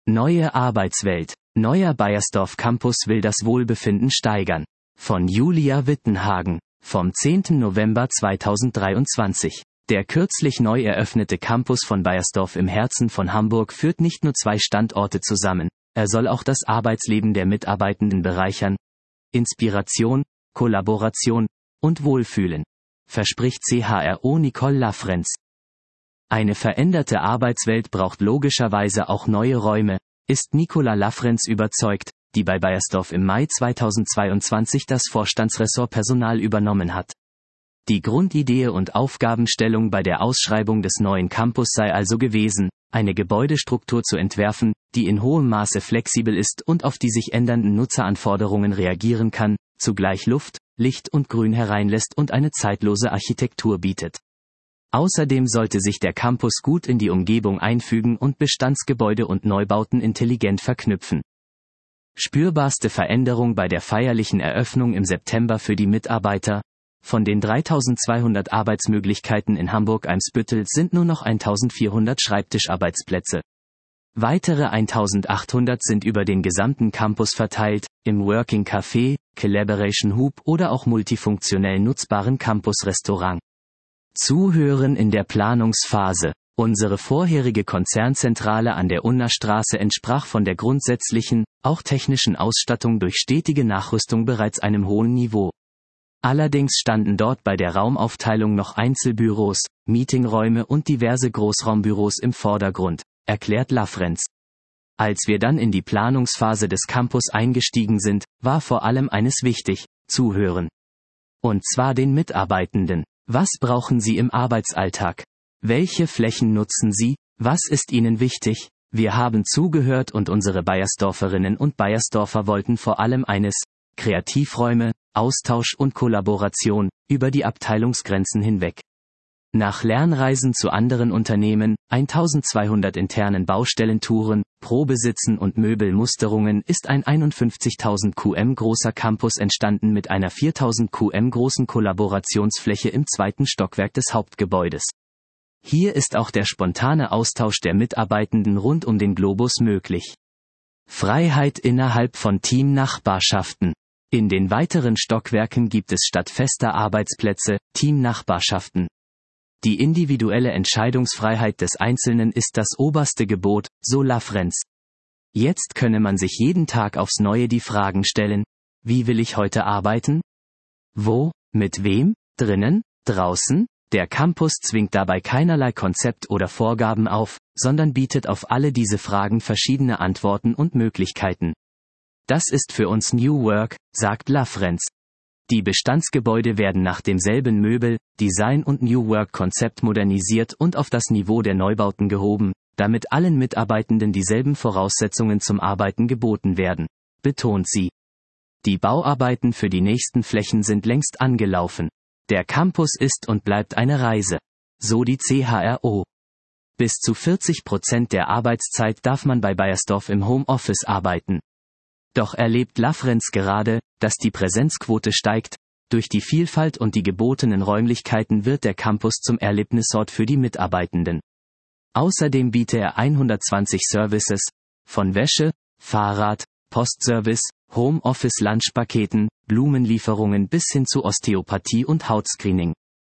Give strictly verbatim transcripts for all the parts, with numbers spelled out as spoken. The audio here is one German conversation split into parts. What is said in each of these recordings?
Neue Arbeitswelt. Neuer Beiersdorf Campus will das Wohlbefinden steigern. Von Julia Wittenhagen. Vom zehnten November zweitausenddreiundzwanzig. Der kürzlich neu eröffnete Campus von Beiersdorf im Herzen von Hamburg führt nicht nur zwei Standorte zusammen, er soll auch das Arbeitsleben der Mitarbeitenden bereichern. Inspiration, Kollaboration und Wohlfühlen, verspricht C H R O Nicole Lafrenz. Eine veränderte Arbeitswelt braucht logischerweise auch neue Räume, ist Nicola Lafrenz überzeugt, die bei Beiersdorf im Mai zweitausendzweiundzwanzig das Vorstandsressort Personal übernommen hat. Die Grundidee und Aufgabenstellung bei der Ausschreibung des neuen Campus sei also gewesen, eine Gebäudestruktur zu entwerfen, die in hohem Maße flexibel ist und auf die sich ändernden Nutzeranforderungen reagieren kann, zugleich Luft, Licht und Grün hereinlässt und eine zeitlose Architektur bietet. Außerdem sollte sich der Campus gut in die Umgebung einfügen und Bestandsgebäude und Neubauten intelligent verknüpfen. Spürbarste Veränderung bei der feierlichen Eröffnung im September für die Mitarbeiter: Von den dreitausendzweihundert Arbeitsmöglichkeiten in Hamburg-Eimsbüttel sind nur noch eintausendvierhundert Schreibtischarbeitsplätze. Weitere eintausendachthundert sind über den gesamten Campus verteilt, im Working Café, Collaboration Hub oder auch multifunktionell nutzbaren Campus-Restaurant. Zuhören in der Planungsphase. Unsere vorherige Konzernzentrale an der Unna-Straße entsprach von der grundsätzlichen, auch technischen Ausstattung durch stetige Nachrüstung bereits einem hohen Niveau. Allerdings standen dort bei der Raumaufteilung noch Einzelbüros, Meetingräume und diverse Großraumbüros im Vordergrund, erklärt Lafrenz. Als wir dann in die Planungsphase des Campus eingestiegen sind, war vor allem eines wichtig: Zuhören. Und zwar den Mitarbeitenden. Was brauchen sie im Arbeitsalltag? Welche Flächen nutzen sie? Was ist ihnen wichtig? Wir haben zugehört und unsere Beiersdorferinnen und Beiersdorfer wollten vor allem eines: Kreativräume, Austausch und Kollaboration, über die Abteilungsgrenzen hinweg. Nach Lernreisen zu anderen Unternehmen, eintausendzweihundert internen Baustellentouren, Probesitzen und Möbelmusterungen ist ein einundfünfzigtausend Quadratmeter großer Campus entstanden mit einer viertausend Quadratmeter großen Kollaborationsfläche im zweiten Stockwerk des Hauptgebäudes. Hier ist auch der spontane Austausch der Mitarbeitenden rund um den Globus möglich. Freiheit innerhalb von Teamnachbarschaften. In den weiteren Stockwerken gibt es statt fester Arbeitsplätze Teamnachbarschaften. Die individuelle Entscheidungsfreiheit des Einzelnen ist das oberste Gebot, so Lafrenz. Jetzt könne man sich jeden Tag aufs Neue die Fragen stellen: Wie will ich heute arbeiten? Wo? Mit wem? Drinnen? Draußen? Der Campus zwingt dabei keinerlei Konzept oder Vorgaben auf, sondern bietet auf alle diese Fragen verschiedene Antworten und Möglichkeiten. Das ist für uns New Work, sagt Lafrenz. Die Bestandsgebäude werden nach demselben Möbel-, Design- und New Work-Konzept modernisiert und auf das Niveau der Neubauten gehoben, damit allen Mitarbeitenden dieselben Voraussetzungen zum Arbeiten geboten werden, betont sie. Die Bauarbeiten für die nächsten Flächen sind längst angelaufen. Der Campus ist und bleibt eine Reise. So die C H R O. Bis zu vierzig Prozent der Arbeitszeit darf man bei Beiersdorf im Homeoffice arbeiten. Doch erlebt Lafrenz gerade, dass die Präsenzquote steigt. Durch die Vielfalt und die gebotenen Räumlichkeiten wird der Campus zum Erlebnisort für die Mitarbeitenden. Außerdem biete er hundertzwanzig Services, von Wäsche, Fahrrad, Postservice, Homeoffice-Lunchpaketen, Blumenlieferungen bis hin zu Osteopathie und Hautscreening.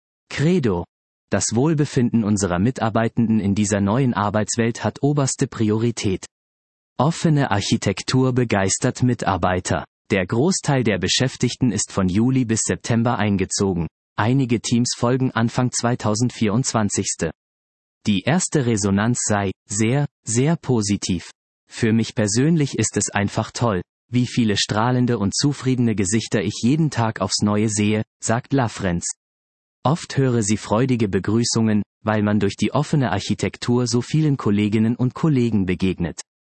Credo: Das Wohlbefinden unserer Mitarbeitenden in dieser neuen Arbeitswelt hat oberste Priorität. Offene Architektur begeistert Mitarbeiter. Der Großteil der Beschäftigten ist von Juli bis September eingezogen. Einige Teams folgen Anfang zweitausendvierundzwanzig. Die erste Resonanz sei sehr, sehr positiv. Für mich persönlich ist es einfach toll, wie viele strahlende und zufriedene Gesichter ich jeden Tag aufs Neue sehe, sagt Lafrenz. Oft höre sie freudige Begrüßungen, weil man durch die offene Architektur so vielen Kolleginnen und Kollegen begegnet.